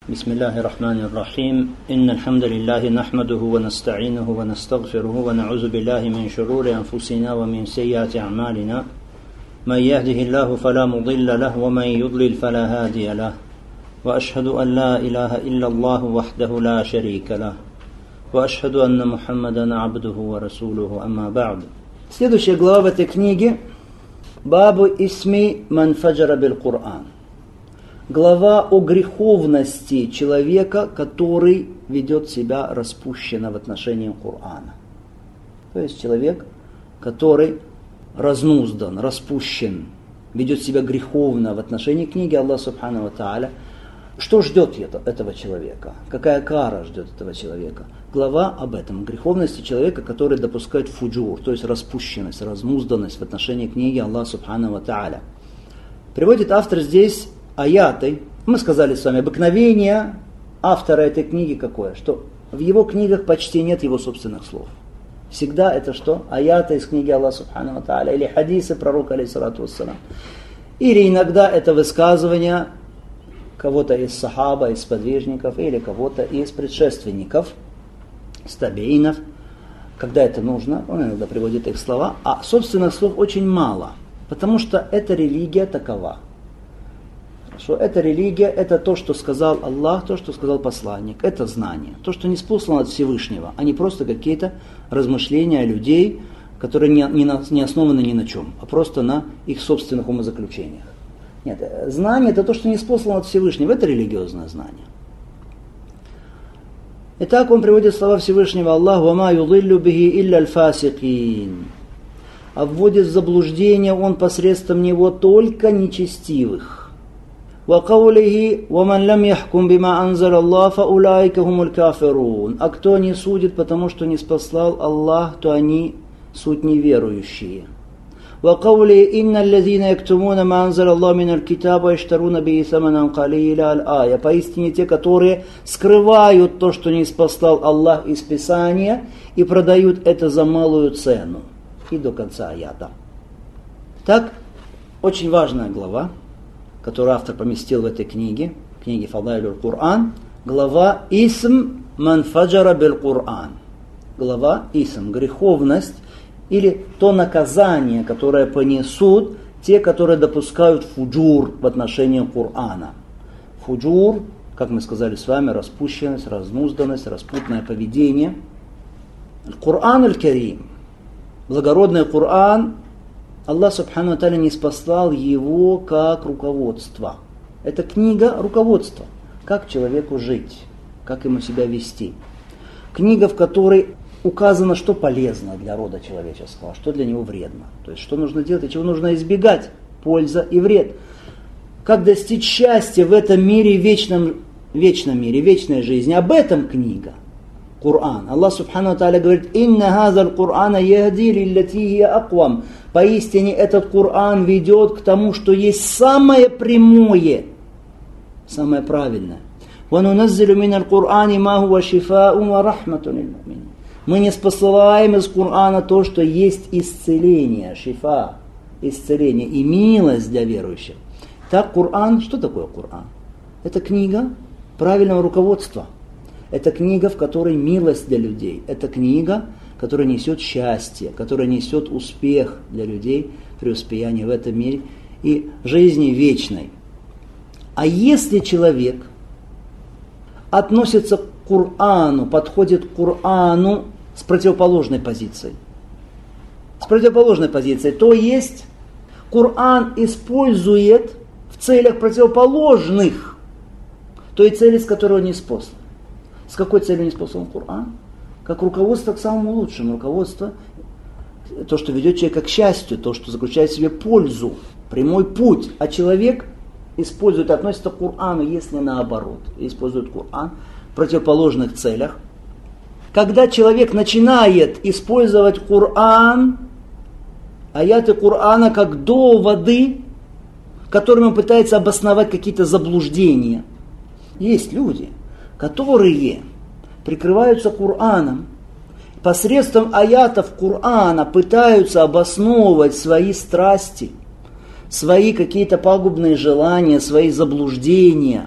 بسم الله الرحمن الرحيم إن الحمد لله نحمده ونستعينه ونستغفره ونعوذ بالله من شرور أنفسنا ومن سيئات أعمالنا من يهده الله فلا مضل له ومن يضلل فلا هادي له وأشهد أن لا إله إلا الله وحده لا شريك له وأشهد أن محمدا عبده ورسوله أما بعد. Следующая глава в этой книге Бабу исми ман фаджара бил Кур'ан. Глава о греховности человека, который ведет себя распущенно в отношении Корана. То есть человек, который разнуздан, распущен, ведет себя греховно в отношении книги Аллаха Субхану ва Тааля. Что ждет этого человека? Какая кара ждет этого человека? Глава об этом, греховности человека, который допускает фуджур, то есть распущенность, разнузданность в отношении книги Аллаха Субхану ва Тааля. Приводит автор здесь аяты. Мы сказали с вами, обыкновение автора этой книги какое? Что в его книгах почти нет его собственных слов. Всегда это что? Аяты из книги Аллаха Субхану ва Тааля или хадисы пророка алейхиссалату вассалам. Или иногда это высказывания кого-то из сахаба, из подвижников, или кого-то из предшественников, из табиинов, когда это нужно, он иногда приводит их слова, а собственных слов очень мало, потому что эта религия такова. Что эта религия, это то, что сказал Аллах, то, что сказал посланник, это знание, то, что не спослано от Всевышнего, а не просто какие-то размышления людей, которые не основаны ни на чем, а просто на их собственных умозаключениях. Нет, знание это то, что не спослано от Всевышнего, это религиозное знание. Итак, он приводит слова Всевышнего Аллаху «Вама юдиллю бихи илля аль-фасикин». А вводит в заблуждение он посредством него только нечестивых. وَقَوْلِهِ وَمَنْ لَمْ يَحْكُمْ بِمَا أَنزَلَ اللَّهُ فَأُولَٰئِكَ هُمُ الْكَافِرُونَ. А кто не судит, потому что не спаслал Аллах, то они суть неверующие. وَقَوْلِهِ إِنَّ الَّذِينَ يَكْتُمُونَ مَا أَنزَلَ اللَّهُ مِنَ الْكِتَابِ وَيَشْتَرُونَ بِهِ ثَمَنًا قَلِيلًا الْآيَةِ. Поистине те, которые скрывают то, что не спаслал Аллах из Писания, и продают это за малую цену. И до конца аята. Так, очень важная глава, которую автор поместил в этой книге Фадайлюль Кур'ан, глава «Исм ман фаджара бил Кур'ан». Глава «Исм» – греховность или то наказание, которое понесут те, которые допускают фуджур в отношении Кур'ана. Фуджур, как мы сказали с вами, распущенность, разнузданность, распутное поведение. Кур'ан аль-Карим, благородный Кур'ан, Аллах Субхану ва Тааля не спаслал его как руководство. Это книга руководства. Как человеку жить, как ему себя вести. Книга, в которой указано, что полезно для рода человеческого, что для него вредно. То есть, что нужно делать и чего нужно избегать. Польза и вред. Как достичь счастья в этом мире, вечном мире, вечной жизни. Об этом книга. Кур'ан. Аллах Субхану ва Тааля говорит: «Инна хазаль Кур'ана яхди лиллати хия аквам». Поистине этот Кур'ан ведет к тому, что есть самое прямое, самое правильное. وَنُنَزِّلُ مِنَ الْقُرْآنِ مَا هُوَ شِفَاءٌ وَرَحْمَةٌ لِلْمُؤْمِنِينَ. Мы не спосылаем из Кур'ана то, что есть исцеление, шифа, исцеление и милость для верующих. Так Кур'ан, что такое Кур'ан? Это книга правильного руководства. Это книга, в которой милость для людей. Это книга, которая несет счастье, которая несет успех для людей, преуспеяние в этом мире и жизни вечной. А если человек относится к Кур'ану, подходит к Кур'ану с противоположной позицией, то есть Кур'ан использует в целях противоположных той цели, с которой он не спослан. С какой целью не спослан Кур'ан? Как руководство к самому лучшему. Руководство, то, что ведет человека к счастью, то, что заключает в себе пользу, прямой путь. А человек использует, относится к Кур'ану, если наоборот, использует Кур'ан в противоположных целях. Когда человек начинает использовать Кур'ан, аяты Кур'ана как доводы, которыми он пытается обосновать какие-то заблуждения. Есть люди, которые прикрываются Кур'аном, посредством аятов Кур'ана пытаются обосновывать свои страсти, свои какие-то пагубные желания, свои заблуждения,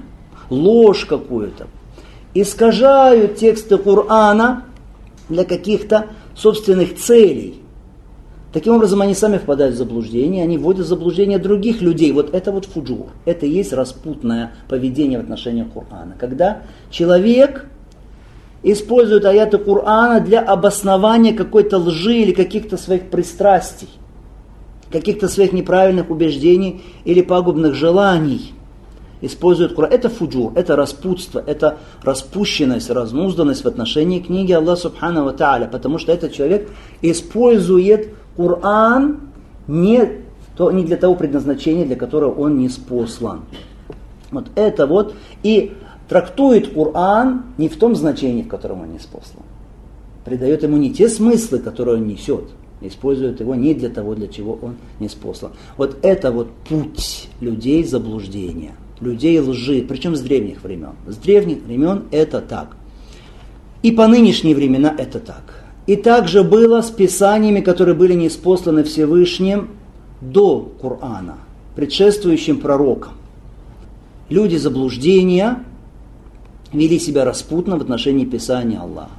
ложь какую-то, искажают тексты Корана для каких-то собственных целей. Таким образом, они сами впадают в заблуждение, они вводят в заблуждение других людей. Вот это вот фуджур, это и есть распутное поведение в отношении Корана. Когда человек использует аяты Корана для обоснования какой-то лжи или каких-то своих пристрастий, каких-то своих неправильных убеждений или пагубных желаний. Использует Коран. Это фуджур, это распутство, это распущенность, разнузданность в отношении книги Аллаха Субхану ва Тааля, потому что этот человек использует Коран не для того предназначения, для которого он ниспослан. Вот это вот. И трактует Коран не в том значении, в котором он ниспослан. Придает ему не те смыслы, которые он несет. Использует его не для того, для чего он ниспослан. Вот это вот путь людей заблуждения, людей лжи, причем с древних времен. С древних времен это так. И по нынешние времена это так. И также было с писаниями, которые были ниспосланы Всевышним до Корана, предшествующим пророкам. Люди заблуждения вели себя распутно в отношении Писания Аллаха.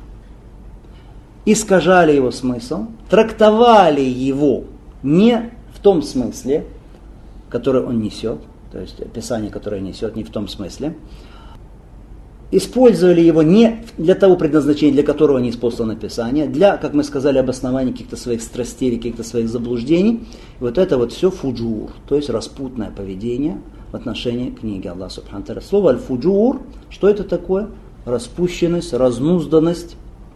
Искажали его смысл, трактовали его не в том смысле, который он несет, то есть Писание, которое несет, не в том смысле. Использовали его не для того предназначения, для которого ниспослано Писание, для, как мы сказали, обоснования каких-то своих страстей или каких-то своих заблуждений. И вот это вот все фуджур, то есть распутное поведение в отношении книги Аллаха Субхану ва Тааля. Слово аль-фуджур, что это такое? Распущенность, разнузданность,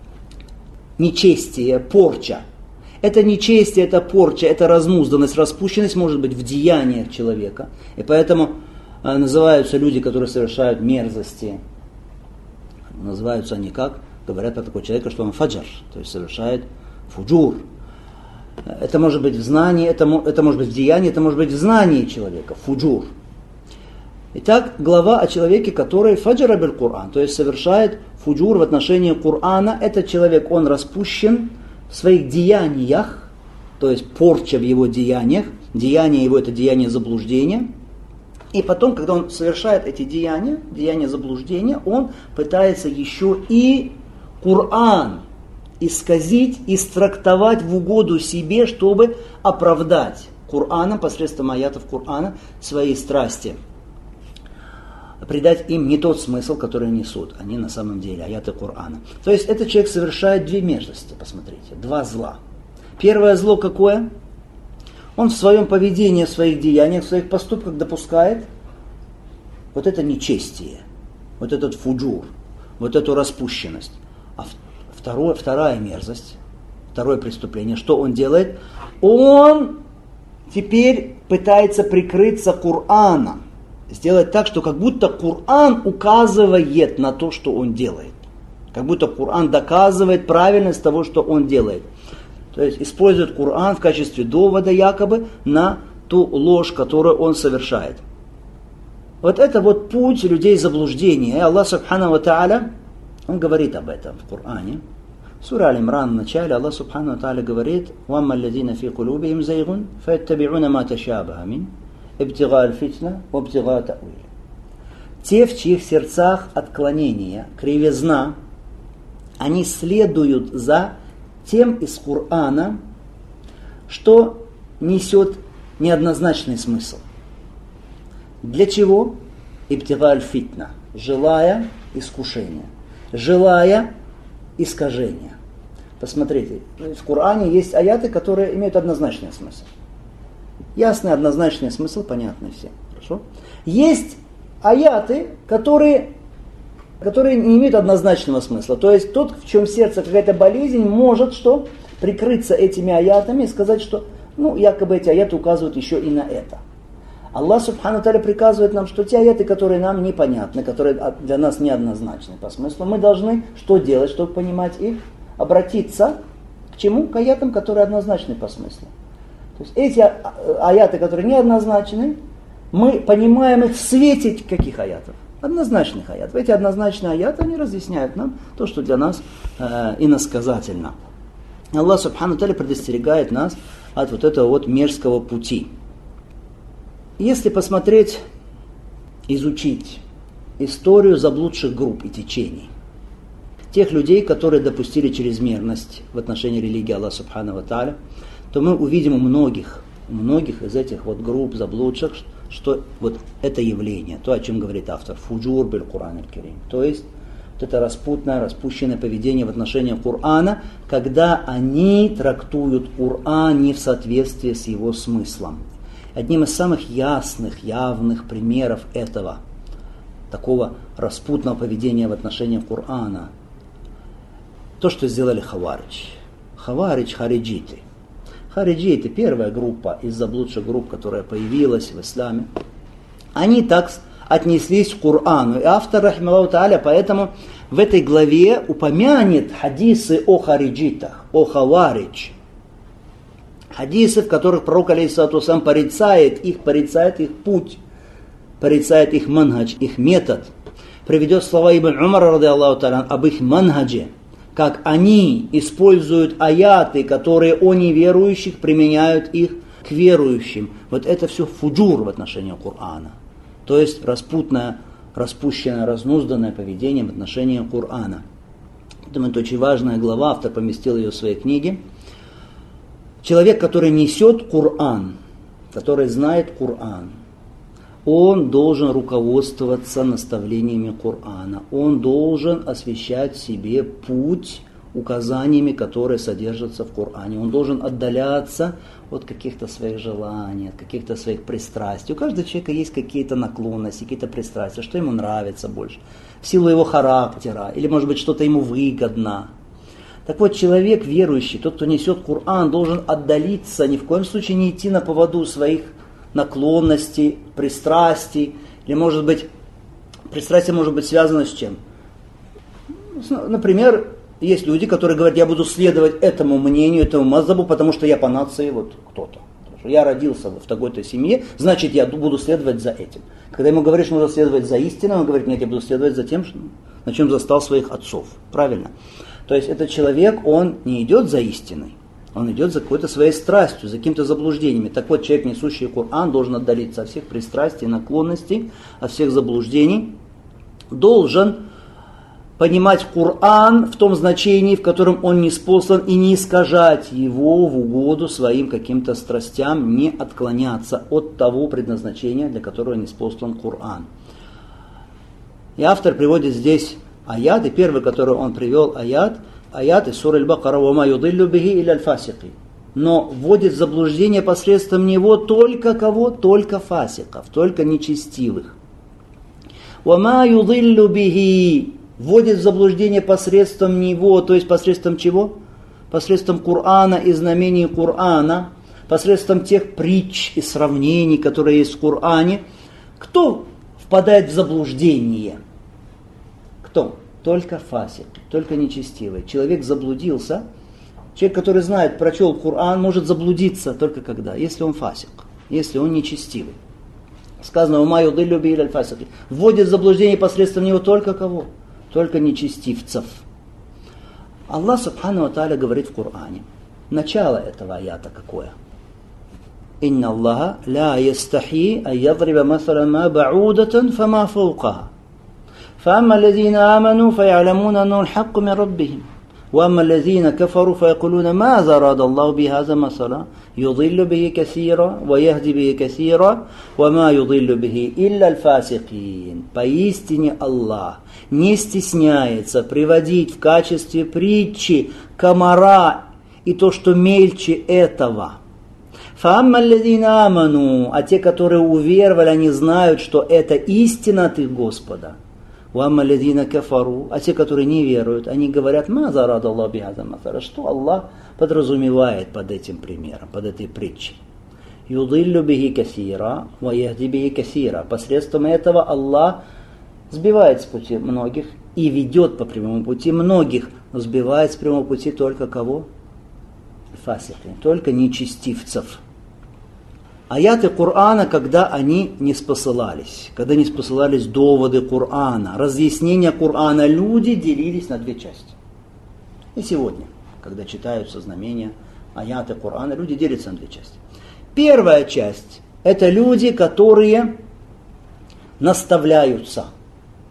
нечестие, порча. Это нечестие, это порча, это разнузданность, распущенность может быть в деяниях человека. И поэтому называются люди, которые совершают мерзости. Называются они как? Говорят про такого человека, что он фаджар, то есть совершает фуджур. Это может быть в знании, это может быть в деянии, это может быть в знании человека, фуджур. Итак, глава о человеке, который фаджара биль Кур'ан, то есть совершает фуджур в отношении Кур'ана. Этот человек, он распущен в своих деяниях, то есть порча в его деяниях. Деяние его – это деяние заблуждения. И потом, когда он совершает эти деяния заблуждения, он пытается еще и Коран исказить, истрактовать в угоду себе, чтобы оправдать Кораном, посредством аятов Корана, свои страсти. Придать им не тот смысл, который несут они на самом деле, аяты Корана. То есть этот человек совершает две мерзости, посмотрите, два зла. Первое зло какое? Он в своем поведении, в своих деяниях, в своих поступках допускает вот это нечестие, вот этот фуджур, вот эту распущенность. А вторая мерзость, второе преступление, что он делает? Он теперь пытается прикрыться Кораном, сделать так, что как будто Коран указывает на то, что он делает. Как будто Коран доказывает правильность того, что он делает. То есть использует Коран в качестве довода якобы на ту ложь, которую он совершает. Вот это вот путь людей заблуждения. И Аллах Субхану ва Тааля, он говорит об этом в Коране. Сура Аль-Имран в начале Аллах Субхану ва Тааля говорит: «Вамма аллазина фи кулубихим зайгун, фаяттаби'уна ма ташабаха мин, ибтига аль-фитна, ва ибтига та'виля». Те, в чьих сердцах отклонение, кривизна, они следуют за тем из Корана, что несет неоднозначный смысл. Для чего? Ибтига аль-фитна, желая искушения, желая искажения. Посмотрите, в Коране есть аяты, которые имеют однозначный смысл. Ясный, однозначный смысл, понятный всем. Хорошо? Есть аяты, которые не имеют однозначного смысла. То есть тот, в чем сердце какая-то болезнь, может что? Прикрыться этими аятами и сказать, что якобы эти аяты указывают еще и на это. Аллах Субхану ва Тааля приказывает нам, что те аяты, которые нам непонятны, которые для нас неоднозначны по смыслу, мы должны что делать, чтобы понимать их? Обратиться к чему? К аятам, которые однозначны по смыслу. То есть эти аяты, которые неоднозначны, мы понимаем их в свете каких аятов? Однозначных аятов. Эти однозначные аяты, они разъясняют нам то, что для нас иносказательно. Аллах Субхану ва Тааля предостерегает нас от вот этого вот мерзкого пути. Если посмотреть, изучить историю заблудших групп и течений. Тех людей, которые допустили чрезмерность в отношении религии Аллаха Субхану ва Тааля, то мы увидим у многих из этих вот групп заблудших, что вот это явление, то, о чем говорит автор, фуджур биль Кур'ан аль-Карим, то есть вот это распущенное поведение в отношении Корана, когда они трактуют Коран не в соответствии с его смыслом. Одним из самых ясных, явных примеров этого, такого распутного поведения в отношении Корана, то, что сделали хариджиты. Хариджиты, первая группа из заблудших групп, которая появилась в исламе, они так отнеслись к Корану. И автор, рахималлаху тааля, поэтому в этой главе упомянет хадисы о хариджитах, о хаваридж. Хадисы, в которых пророк, алейхиссалату вассалям, порицает их путь, порицает их манхадж, их метод. Приведет слова Ибн Умара, ради Аллаху тааля, об их манхадже, как они используют аяты, которые о неверующих, применяют их к верующим. Вот это все фуджур в отношении Корана. То есть распущенное, разнузданное поведение в отношении Корана. Поэтому это очень важная глава, автор поместил ее в своей книге. Человек, который несет Коран, который знает Коран, он должен руководствоваться наставлениями Корана. Он должен освещать себе путь указаниями, которые содержатся в Коране. Он должен отдаляться от каких-то своих желаний, от каких-то своих пристрастий. У каждого человека есть какие-то наклонности, какие-то пристрастия, что ему нравится больше, в силу его характера, или, может быть, что-то ему выгодно. Так вот, человек верующий, тот, кто несет Коран, должен отдалиться, ни в коем случае не идти на поводу своих наклонностей, пристрастий, или, может быть, пристрастие может быть связано с чем? Например, есть люди, которые говорят, я буду следовать этому мнению, этому мазхабу, потому что я по нации вот кто-то. Я родился в такой-то семье, значит, я буду следовать за этим. Когда ему говоришь, что нужно следовать за истиной, он говорит, нет, я буду следовать за тем, на чем застал своих отцов. Правильно? То есть этот человек, он не идет за истиной, он идет за какой-то своей страстью, за какими-то заблуждениями. Так вот, человек, несущий Коран, должен отдалиться от всех пристрастий, наклонностей, от всех заблуждений, должен понимать Коран в том значении, в котором он ниспослан, и не искажать его в угоду своим каким-то страстям, не отклоняться от того предназначения, для которого ниспослан Коран. И автор приводит здесь аяты, первый, который он привел, аят из суры Аль-Бакара, «Вама юдиллю бихи илля аль-фасики». Но вводит в заблуждение посредством него только кого? Только фасиков, только нечестивых. «Вама юдиллю бихи». Вводит в заблуждение посредством него, то есть посредством чего? Посредством Корана и знамений Корана, посредством тех притч и сравнений, которые есть в Коране. Кто впадает в заблуждение? Кто? Только фасик, только нечестивый. Человек заблудился. Человек, который знает, прочел Коран, может заблудиться только когда? Если он фасик, если он нечестивый. Сказано, «Ума юдиллю бихи илля аль-фасики». Вводит в заблуждение посредством него только кого? Только нечестивцев. Аллах Субхану ва Тааля говорит в Коране. Начало этого аята какое? «Инна Аллаха ла ястахи ан ядриба масалан ма ба'удатан фама фауқаха. فأما الذين آمنوا فيعلمون أنه الحق من ربهم وأما الذين كفروا فيقولون ماذا أراد الله بهذا مثلا يضل به كثيرا ويهدي به كثيرا وما يضل به إلا الفاسقين». Поистине Аллах не стесняется приводить в качестве притчи комара и то, что мельче этого. فَأَمَّا الَّذِينَ آمَنُوا, а те, которые уверовали, они знают, что это истина от их Господа. وَأَمَّا الَّذِينَ كَفَرُوا, а те, которые не веруют, они говорят, مَاذَا أَرَادَ اللَّهُ بِهَذَا مَثَلًا, что Аллах подразумевает под этим примером, под этой притчей. يُضِلُّ بِهِ كَثِيرًا وَيَهْدِي بِهِ كَثِيرًا. Посредством этого Аллах сбивает с пути многих и ведет по прямому пути многих, но сбивает с прямого пути только кого? Фасики, только нечестивцев. Аяты Корана, когда они не спосылались, когда не спосылались доводы Корана, разъяснения Корана, люди делились на две части. И сегодня, когда читаются знамения, аяты Корана, люди делятся на две части. Первая часть – это люди, которые наставляются.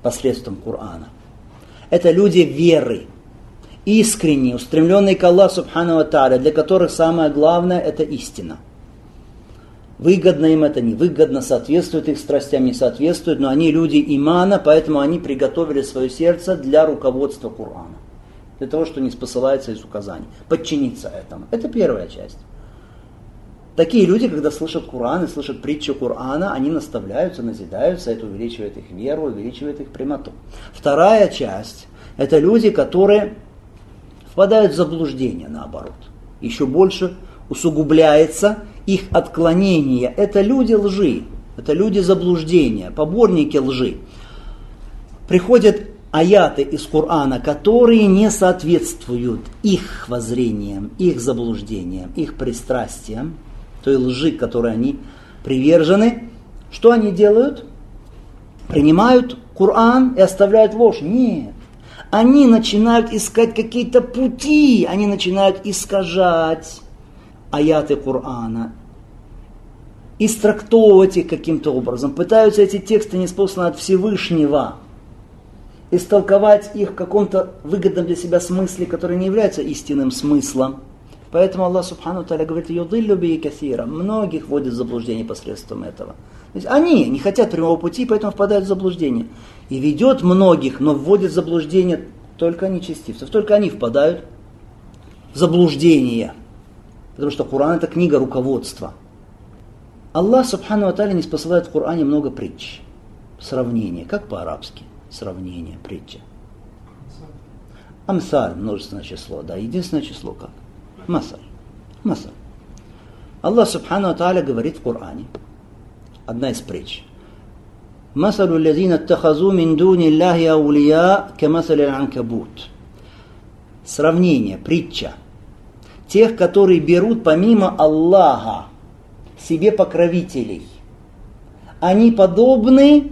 посредством Корана. Это люди веры, искренние, устремленные к Аллаху Субхану ва Тааля, для которых самое главное это истина. Выгодно им это, невыгодно, соответствует их страстям, не соответствует, но они люди имана, поэтому они приготовили свое сердце для руководства Корана. Для того, что не спосылается из указаний. Подчиниться этому. Это первая часть. Такие люди, когда слышат Коран и слышат притчу Корана, они наставляются, назидаются, это увеличивает их веру, увеличивает их прямоту. Вторая часть – это люди, которые впадают в заблуждение, наоборот. Еще больше усугубляется их отклонение. Это люди лжи, это люди заблуждения, поборники лжи. Приходят аяты из Корана, которые не соответствуют их воззрениям, их заблуждениям, их пристрастиям, той лжи, которой они привержены. Что они делают? Принимают Коран и оставляют ложь? Нет. Они начинают искать какие-то пути, они начинают искажать аяты Корана, истрактовывать их каким-то образом, пытаются эти тексты, ниспосланные от Всевышнего, истолковать их в каком-то выгодном для себя смысле, который не является истинным смыслом. Поэтому Аллах Субхану ва Тааля говорит: «Юдиллю биhi касира». Многих вводит в заблуждение посредством этого. То есть они не хотят прямого пути, поэтому впадают в заблуждение. И ведет многих, но вводит в заблуждение только нечестивцев. Только они впадают в заблуждение. Потому что Коран это книга руководства. Аллах Субхану ва Тааля не спосылает в Коране много притч. Сравнение. Как по-арабски? Сравнение, притча. Амсаль, множественное число. Да, единственное число как? Масаль. Масаль. Аллах Субхану ва Тааля говорит в Коране. Одна из притч. Масалю лазина аттахазу мин дуни Аллахи аулия камасали аль-анкабут. Сравнение, притча. Тех, которые берут помимо Аллаха себе покровителей. Они подобны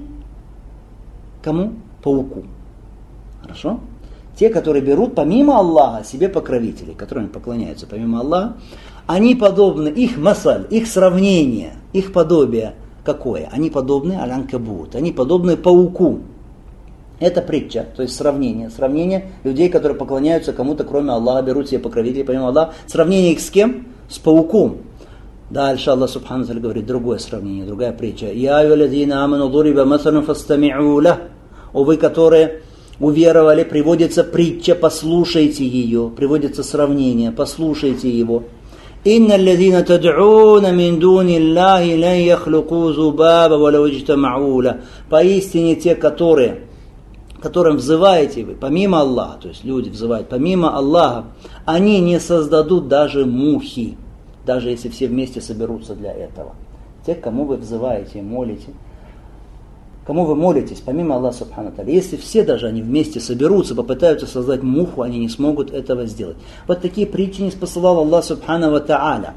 кому? Пауку. Хорошо? Те, которые берут помимо Аллаха себе покровителей, которым поклоняются помимо Аллаха, они подобны, их масаль, их сравнение, их подобие какое? Они подобны аль-анкабут, они подобны пауку. Это притча, то есть сравнение людей, которые поклоняются кому-то кроме Аллаха, берут себе покровителей помимо Аллаха. Сравнение их с кем? С пауком. Дальше Аллах Субхану ва Тааля говорит другое сравнение, другая притча. «Я аюллазина аману дуриба масалун фастами'у лах». О вы, которые уверовали, приводится притча, послушайте ее, приводится сравнение, послушайте его. «Инна аллазина тад'уна мин дуни Аллахи лан яхлуку зубаба валау иджтама'у лах». Поистине те, которым взываете вы, помимо Аллаха, то есть люди взывают помимо Аллаха, они не создадут даже мухи, даже если все вместе соберутся для этого. Те, кому вы взываете, молите, кому вы молитесь, помимо Аллаха Субхану ва Тааля, если все даже они вместе соберутся, попытаются создать муху, они не смогут этого сделать. Вот такие притчи не спосылал Аллах Субхану ва Тааля.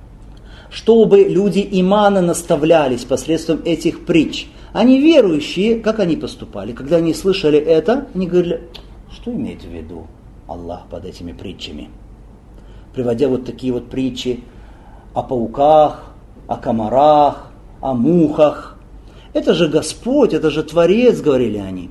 Чтобы люди имана наставлялись посредством этих притч. Они верующие, как они поступали? Когда они слышали это, они говорили: что имеет в виду Аллах под этими притчами? Приводя вот такие вот притчи о пауках, о комарах, о мухах. Это же Господь, это же Творец, говорили они.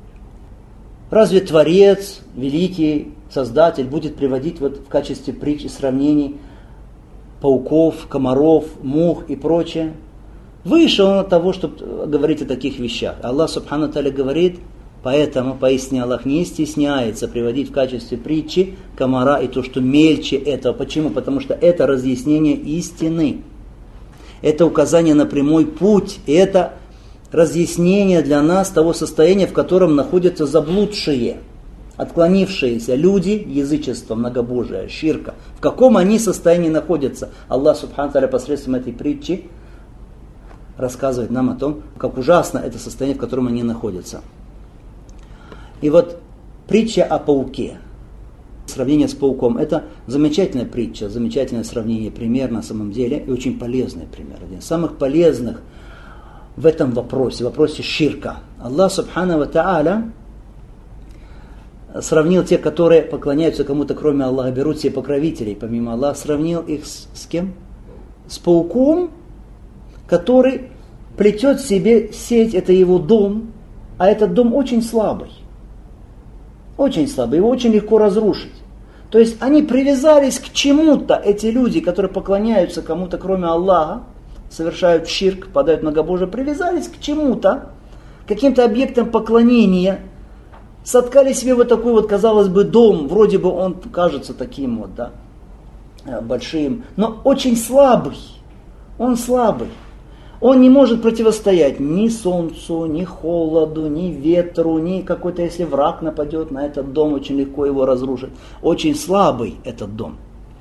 Разве Творец, великий Создатель, будет приводить вот в качестве притч и сравнений пауков, комаров, мух и прочее? Выше он от того, чтобы говорить о таких вещах. Аллах Субхану ва Тааля говорит: поэтому, поясни, Аллах не стесняется приводить в качестве притчи комара и то, что мельче этого. Почему? Потому что это разъяснение истины. Это указание на прямой путь. Это разъяснение для нас того состояния, в котором находятся заблудшие, отклонившиеся люди, язычество, многобожие, ширка. В каком они состоянии находятся? Аллах Субхану ва Тааля посредством этой притчи рассказывает нам о том, как ужасно это состояние, в котором они находятся. И вот притча о пауке, сравнение с пауком, это замечательная притча, замечательное сравнение, пример на самом деле, и очень полезный пример. Один из самых полезных в этом вопросе ширка. Аллах Субхану ва Тааля сравнил тех, которые поклоняются кому-то кроме Аллаха, берут себе покровителей помимо Аллаха, сравнил их с кем? С пауком, который плетет себе сеть, это его дом, а этот дом очень слабый. Очень слабый, его очень легко разрушить. То есть они привязались к чему-то, эти люди, которые поклоняются кому-то, кроме Аллаха, совершают ширк, падают в многобожие, привязались к чему-то, к каким-то объектам поклонения, соткали себе вот такой вот, казалось бы, дом, вроде бы он кажется таким вот, да, большим, но очень слабый. Он слабый. Он не может противостоять ни солнцу, ни холоду, ни ветру, ни какой-то, если враг нападет на этот дом, очень легко его разрушить. Очень слабый этот дом.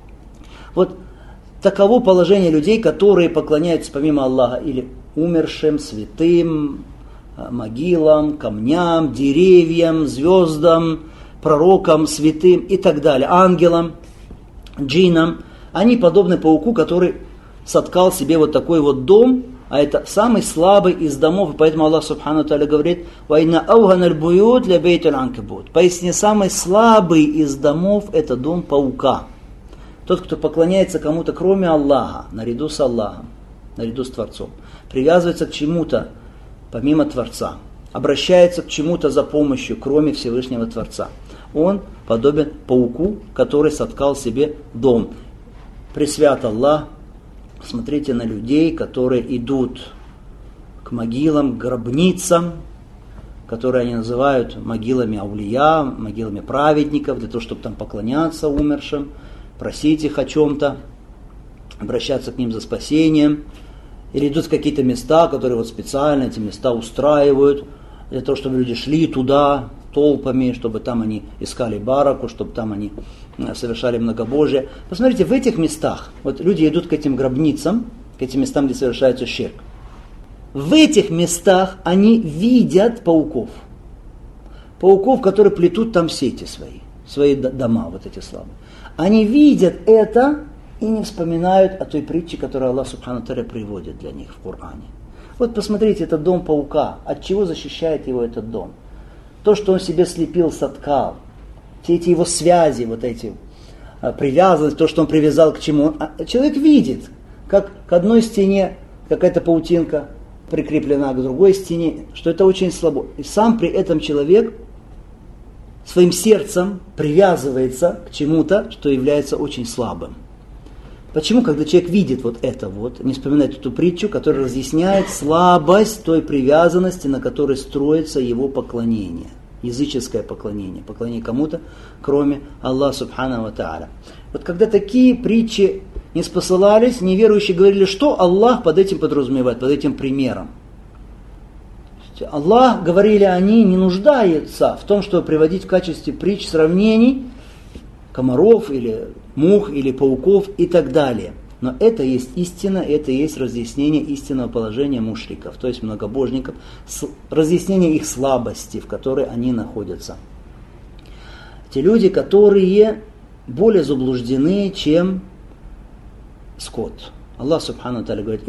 Вот таково положение людей, которые поклоняются помимо Аллаха или умершим, святым, могилам, камням, деревьям, звездам, пророкам, святым и так далее, ангелам, джиннам. Они подобны пауку, который соткал себе вот такой вот дом, а это самый слабый из домов, и поэтому Аллах Субхану Тааля говорит: «Вайна ауганаль буют ля бейтуль анкабут». Поясни, самый слабый из домов это дом паука. Тот, кто поклоняется кому-то кроме Аллаха, наряду с Аллахом, наряду с Творцом, привязывается к чему-то помимо Творца, обращается к чему-то за помощью, кроме Всевышнего Творца. Он подобен пауку, который соткал себе дом. Пресвят Аллах. Смотрите на людей, которые идут к могилам, к гробницам, которые они называют могилами аулия, могилами праведников, для того, чтобы там поклоняться умершим, просить их о чем-то, обращаться к ним за спасением. Или идут в какие-то места, которые вот специально эти места устраивают, для того, чтобы люди шли туда толпами, чтобы там они искали бараку, чтобы там они совершали многобожие. Посмотрите, в этих местах, вот люди идут к этим гробницам, к этим местам, где совершается ширк. В этих местах они видят пауков. Пауков, которые плетут там сети свои дома, вот эти слабые. Они видят это и не вспоминают о той притче, которую Аллах Субхану Тааля приводит для них в Коране. Вот посмотрите, это дом паука. От чего защищает его этот дом? То, что он себе слепил, соткал. Все эти его связи, вот эти привязанности, то, что он привязал к чему. Человек видит, как к одной стене какая-то паутинка прикреплена к другой стене, что это очень слабо. И сам при этом человек своим сердцем привязывается к чему-то, что является очень слабым. Почему, когда человек видит вот это вот, не вспоминает эту притчу, которая разъясняет слабость той привязанности, на которой строится его поклонение, языческое поклонение кому-то, кроме Аллаха Субхану ва Тааля. Вот когда такие притчи не спосылались, неверующие говорили, что Аллах под этим подразумевает, под этим примером. Аллах, говорили они, не нуждается в том, чтобы приводить в качестве притч сравнений комаров или мух или пауков и так далее. Но это есть истина, это есть разъяснение истинного положения мушриков, то есть многобожников, разъяснение их слабости, в которой они находятся. Те люди, которые более заблуждены, чем скот. Аллах Субхану Тааля говорит: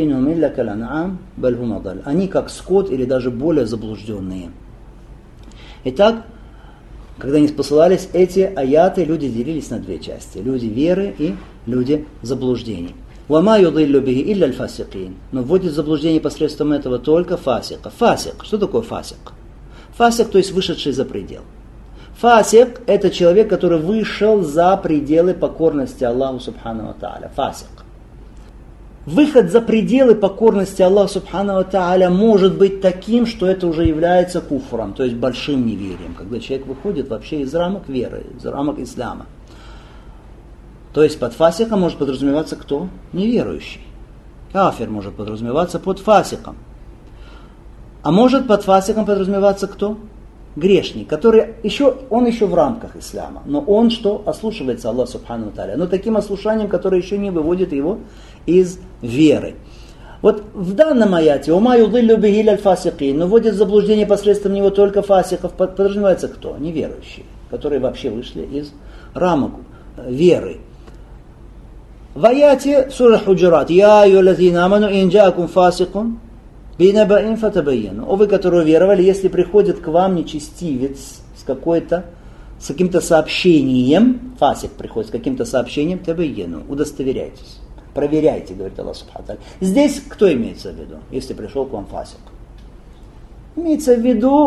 они как скот или даже более заблужденные. Итак, когда они спосылались, эти аяты, люди делились на две части. Люди веры и люди заблуждений. Но вводит в заблуждение посредством этого только фасика. Фасик. Что такое фасик? Фасик, то есть вышедший за предел. Фасик – это человек, который вышел за пределы покорности Аллаху Субхану ва Тааля. Фасик. Выход за пределы покорности Аллаху Субхану ва Тааля может быть таким, что это уже является куфром, то есть большим неверием, когда человек выходит вообще из рамок веры, из рамок ислама. То есть под фасиком может подразумеваться кто? Неверующий. Кафир может подразумеваться под фасиком. А может под фасиком подразумеваться кто? Грешник, который он еще в рамках ислама, но он что? Ослушивается Аллаха Субхану ва Тааля. Но таким ослушанием, которое еще не выводит его из веры. Вот в данном аяте «Ума юдиллю бихи ляль фасикин», но вводит в заблуждение посредством него только фасиков, подразумевается кто? Неверующие, которые вообще вышли из рамок веры. В аяте сура Худжурат «Я айюллазина аману ин джаакум фасикун бинабаин фатабайяну». О вы, которые веровали, если приходит к вам нечестивец с каким-то сообщением, фасик приходит с каким-то сообщением, табайяну, удостоверяйтесь. Проверяйте, говорит Аллах Субхану Тааля. Здесь кто имеется в виду, если пришел к вам фасик? Имеется в виду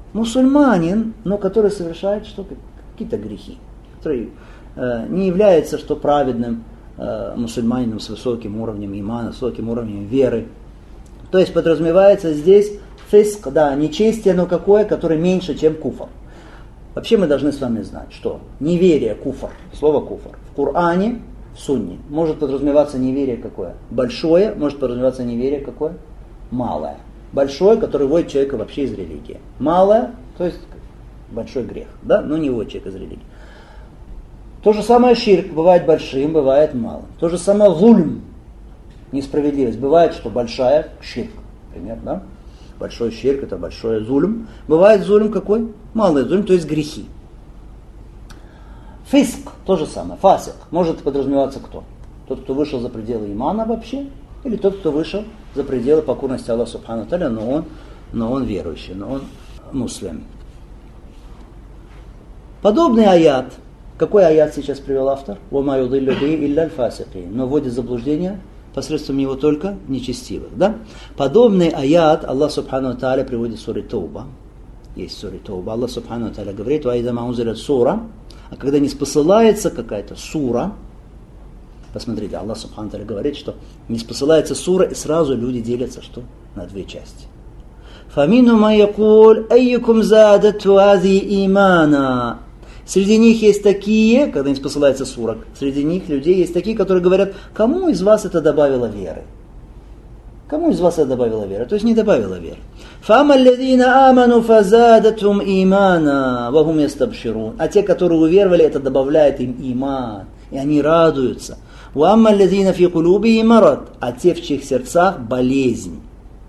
мусульманин, но который совершает какие-то грехи, который не является праведным мусульманином с высоким уровнем имана, с высоким уровнем веры. То есть подразумевается здесь фиск, да, нечестие, но какое, которое меньше, чем куфр. Вообще мы должны с вами знать, что неверие, куфр, слово куфр, в Коране, в Сунне, может подразумеваться неверие какое? Большое, может подразумеваться неверие какое? Малое. Большое, которое вводит человека вообще из религии. Малое, то есть большой грех, да, но не вводит человека из религии. То же самое ширк, бывает большим, бывает малым. То же самое зульм, несправедливость. Бывает, что большая ширк, например, да? Большой ширк, это большой зульм. Бывает зульм какой? Малый зульм, то есть грехи. Фиск, то же самое, фасик. Может подразумеваться кто? Тот, кто вышел за пределы имана вообще, или тот, кто вышел за пределы покорности Аллаху Субхану Тааля, но он верующий, но он муслим. Подобный аят. Какой аят сейчас привел автор? «Вама юдиллю бихи илля аль-фасикин». Но вводит в заблуждение посредством него только нечестивых. Да? Подобный аят Аллах Субхану Тааля приводит в суре Тауба. Есть суре Тауба. Аллах Субхану Тааля говорит: «Ваида маунзилят сура». А когда не спосылается какая-то сура, посмотрите, Аллах Субхану Тааля говорит, что не спосылается сура, и сразу люди делятся что? На две части. «Фамину ма якуль айюкум задату ази имана». Среди них есть такие, когда им посылается сура, среди них людей есть такие, которые говорят: кому из вас это добавило веры? Кому из вас это добавило веры? То есть не добавило веры. فَأَمَّا الَّذِينَ آمَنُوا فَزَادَتْهُمْ إِيمَانًا وَهُمْ يَسْتَبْشِرُونَ. А те, которые уверовали, это добавляет им иман, и они радуются. وَأَمَّا الَّذِينَ فِي قُلُوبِهِمْ مَرَضٌ. А те, в чьих сердцах болезнь.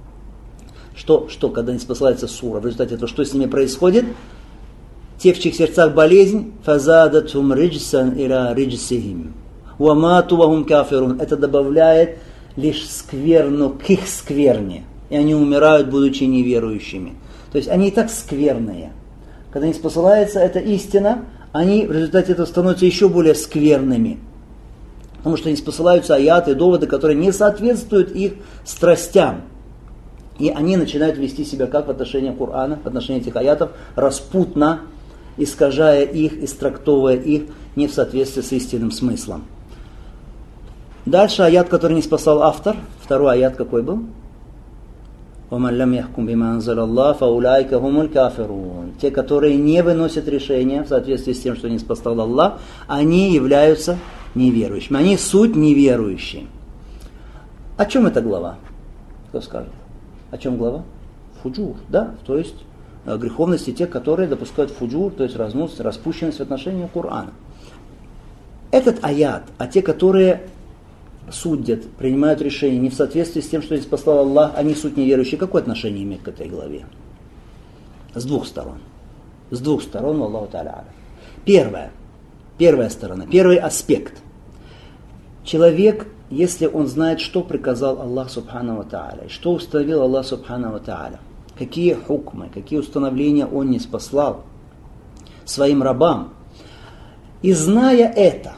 Что, когда не спасается сура? В результате этого что с ними происходит? Те, в чьих сердцах болезнь, فَزَادَتْهُمْ رِجْسًا إِلَى رِجْسِهِمْ وَمَاتُوا وَهُمْ كَافِرُونَ. Это добавляет лишь скверну к их скверне. И они умирают, будучи неверующими. То есть они и так скверные. Когда не спосылается эта истина, они в результате этого становятся еще более скверными. Потому что не спосылаются аяты, доводы, которые не соответствуют их страстям. И они начинают вести себя как в отношении Корана, в отношении этих аятов, распутно, искажая их, истрактовывая их не в соответствии с истинным смыслом. Дальше аят, который не спасал автор. Второй аят какой был? وَمَنْ لَمْ يَحْكُمْ بِمَا أَنزَلَ اللَّهُ فَأُولَٰئِكَ هُمُ الْكَافِرُونَ. Те, которые не выносят решения в соответствии с тем, что не спасал Аллах, они являются неверующими. Они суть неверующие. О чем эта глава? Кто скажет? О чем глава? Фуджур, да? То есть греховности тех, которые допускают фуджур, то есть разнос, распущенность в отношении Корана. Этот аят, а те, которые судят, принимают решения не в соответствии с тем, что здесь послал Аллах, они суть неверующие, какое отношение имеют к этой главе? С двух сторон. С двух сторон, Аллаху Та'аля. Первая сторона, первый аспект. Человек, если он знает, что приказал Аллах Субхану ва Та'аля, что установил Аллах Субхану ва Та'аля, какие хукмы, какие установления он не спаслал своим рабам, и зная это,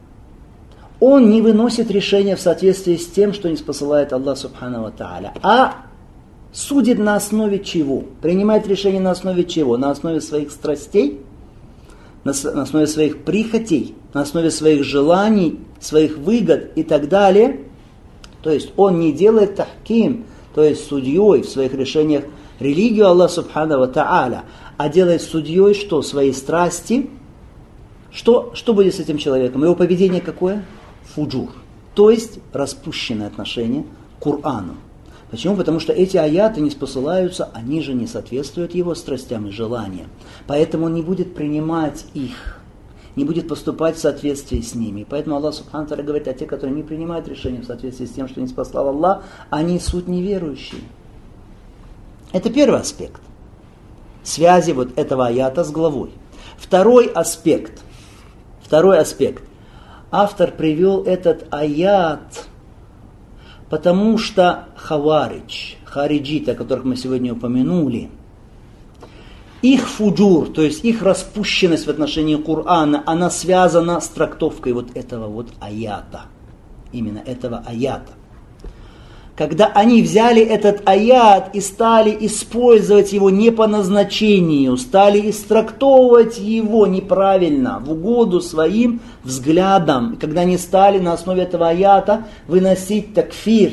он не выносит решения в соответствии с тем, что не спосылает Аллах Субхану ва Та'аля, а судит на основе чего? Принимает решение на основе чего? На основе своих страстей, на основе своих прихотей, на основе своих желаний, своих выгод и так далее. То есть он не делает тахким, то есть судьей в своих решениях религию Аллаха Субхану ва Та'аля, а делает судьей что? Свои страсти. Что будет с этим человеком? Его поведение какое? Фуджур. То есть распущенное отношение к Корану. Почему? Потому что эти аяты не спосылаются, они же не соответствуют его страстям и желаниям. Поэтому он не будет принимать их, не будет поступать в соответствии с ними. Поэтому Аллах Субхану Тааля говорит, а те, которые не принимают решения в соответствии с тем, что не спасал Аллах, они суть неверующие. Это первый аспект связи вот этого аята с главой. Второй аспект. Автор привел этот аят, потому что хариджиты, о которых мы сегодня упомянули, их фуджур, то есть их распущенность в отношении Корана, она связана с трактовкой вот этого вот аята. Именно этого аята. когда они взяли этот аят и стали использовать его не по назначению, стали истрактовывать его неправильно, в угоду своим взглядам, когда они стали на основе этого аята выносить такфир,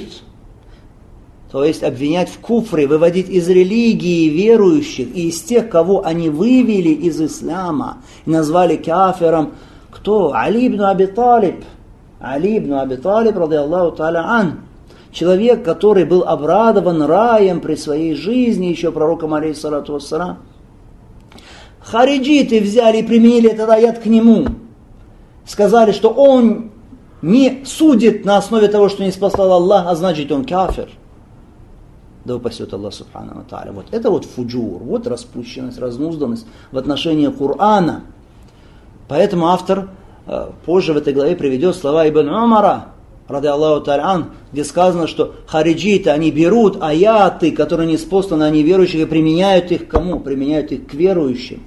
то есть обвинять в куфре, выводить из религии верующих и из тех, кого они вывели из ислама и назвали кафиром, кто? Али ибн Аби Талиб. Али ибн Аби Талиб, ради Аллаху та'аля ан. Человек, который был обрадован раем при своей жизни, еще пророком алейхиссалату вассалам. Хариджиты взяли и применили этот аят к нему. Сказали, что он не судит на основе того, что не спасал Аллах, а значит он кафир. Да упасет Аллах субхану ва тааля. Вот это вот фуджур, вот распущенность, разнузданность в отношении Корана. Поэтому автор позже в этой главе приведет слова Ибн Умара, ради Аллаху та'аля, где сказано, что хариджиты, они берут аяты, которые не спосланы, они верующих, и применяют их к кому? Применяют их к верующим.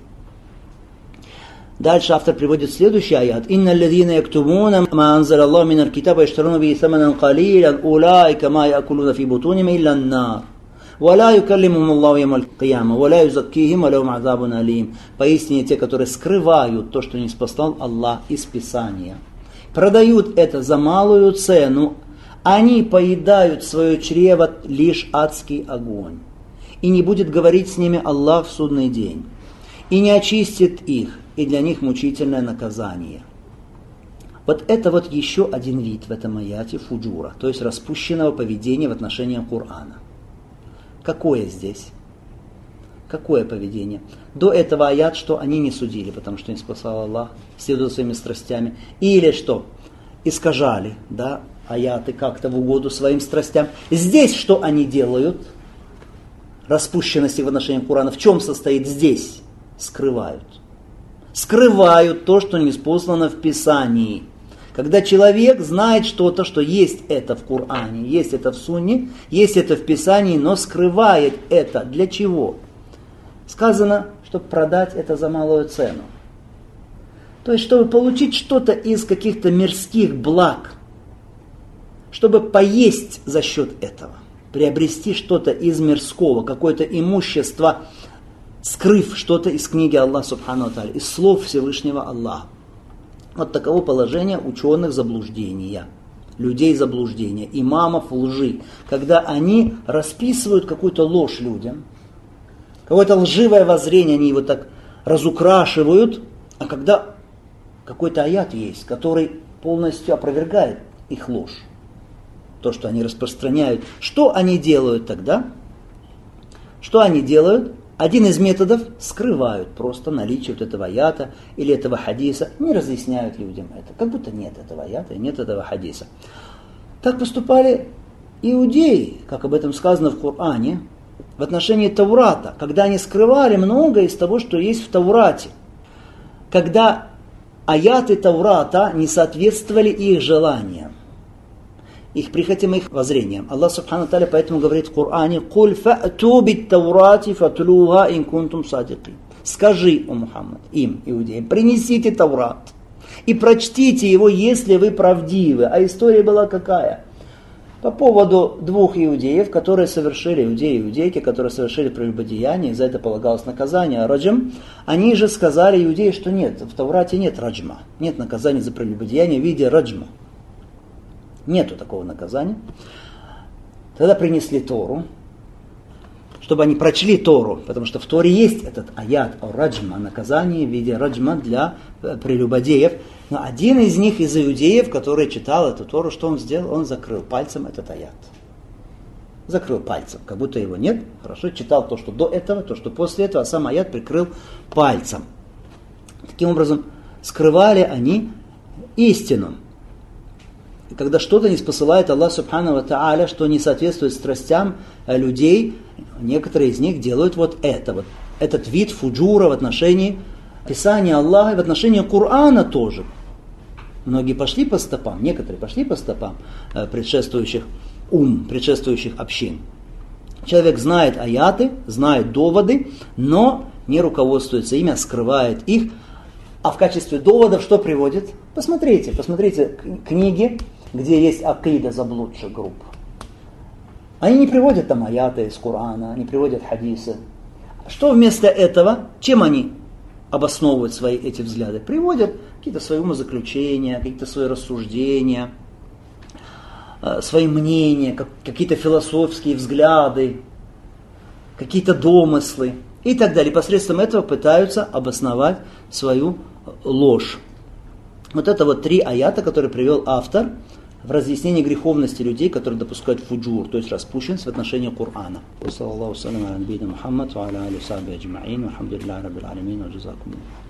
Дальше автор приводит следующий аят. «Инна алладхина яктумуна ма анзаля Аллаху минал китаба яштаруна бихи саманан калилян улаика ма яакулуна фи бутунихим илля ан-нар. Ва ла юкаллимухум Аллаху йавмал кияма, ва ла юзаккихим, ва лахум азабун алим». Поистине те, которые скрывают то, что не спасал Аллах из Писания, продают это за малую цену, они поедают свое чрево лишь адский огонь. И не будет говорить с ними Аллах в судный день. И не очистит их, и для них мучительное наказание. Вот это вот еще один вид в этом аяте фуджура, то есть распущенного поведения в отношении Корана. Какое здесь? Какое поведение? До этого аят, что они не судили, потому что не спасал Аллах, следуя своими страстями. Или что? Искажали, да, аяты как-то в угоду своим страстям. Здесь что они делают? Распущенности в отношении Корана. В чем состоит здесь? Скрывают. Скрывают то, что не спослано в Писании. Когда человек знает что-то, что есть это в Коране, есть это в Сунне, есть это в Писании, но скрывает это. Для чего? Сказано, чтобы продать это за малую цену. То есть, чтобы получить что-то из каких-то мирских благ, чтобы поесть за счет этого, приобрести что-то из мирского, какое-то имущество, скрыв что-то из книги Аллаха субхану ва тааля, из слов Всевышнего Аллаха. Вот таково положение ученых заблуждения, людей заблуждения, имамов лжи, когда они расписывают какую-то ложь людям, какое-то лживое воззрение, они его так разукрашивают, а когда какой-то аят есть, который полностью опровергает их ложь, то, что они распространяют. Что они делают тогда? Что они делают? Один из методов — скрывают просто наличие вот этого аята или этого хадиса, не разъясняют людям это, как будто нет этого аята и нет этого хадиса. Так поступали иудеи, как об этом сказано в Коране, в отношении Таврата, когда они скрывали многое из того, что есть в Таврате, когда аяты Таврата не соответствовали их желаниям, их прихотям, их воззрениям. Аллах субхану тааля поэтому говорит в Коране: «Куль фа'ту бит-таврати фатлуха ин кунтум садикин». Скажи, о Мухаммад, им, иудеям, принесите Таврат и прочтите его, если вы правдивы. А история была какая? По поводу двух иудеев, которые совершили, иудеи и иудейки, которые совершили прелюбодеяние, за это полагалось наказание раджм. Они же сказали, иудеи, что нет, в Таврате нет раджма, нет наказания за прелюбодеяние в виде раджма. Нету такого наказания. Тогда принесли Тору, чтобы они прочли Тору, потому что в Торе есть этот аят о раджма, наказании в виде раджма для прелюбодеев. Но один из них, из иудеев, который читал эту Тору, что он сделал? Он закрыл пальцем этот аят. Закрыл пальцем, как будто его нет. Хорошо, читал то, что до этого, то, что после этого, а сам аят прикрыл пальцем. Таким образом, скрывали они истину. И когда что-то не спосылает Аллах субхану ва тааля, что не соответствует страстям людей, некоторые из них делают вот это, вот этот вид фуджура в отношении Писания Аллаха и в отношении Корана тоже. Многие пошли по стопам, некоторые пошли по стопам предшествующих общин. Человек знает аяты, знает доводы, но не руководствуется ими, а скрывает их. А в качестве доводов что приводит? Посмотрите книги, где есть акида заблудших групп. Они не приводят там аяты из Корана, они приводят хадисы. Что вместо этого, чем они обосновывают свои эти взгляды? Приводят какие-то свои умозаключения, какие-то свои рассуждения, свои мнения, какие-то философские взгляды, какие-то домыслы и так далее. Посредством этого пытаются обосновать свою ложь. Вот это вот 3 аята, которые привел автор в разъяснении греховности людей, которые допускают фуджур, то есть распущенность в отношении Корана. Саллаллаху алейхи ва саллям.